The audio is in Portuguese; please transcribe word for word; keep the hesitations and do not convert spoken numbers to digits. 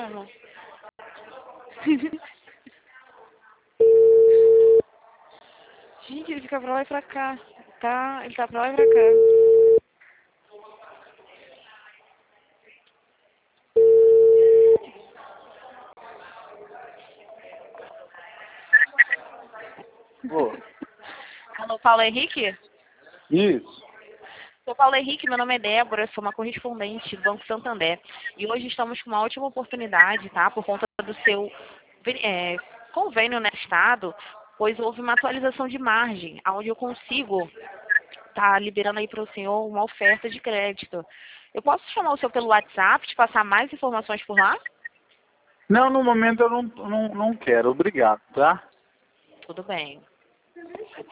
mesmo. Gente, ele fica pra lá e pra cá. Tá, ele tá pra lá e pra cá. Ô, Alô, Paulo Henrique? isso. Sou Paulo Henrique, meu nome é Débora, sou uma correspondente do Banco Santander. E hoje estamos com uma ótima oportunidade, tá? Por conta do seu é, convênio no Estado, pois houve uma atualização de margem, onde eu consigo estar liberando aí para o senhor uma oferta de crédito. Eu posso chamar o senhor pelo WhatsApp, te passar mais informações por lá? Não, no momento eu não, não, não quero. Obrigado, tá? Tudo bem.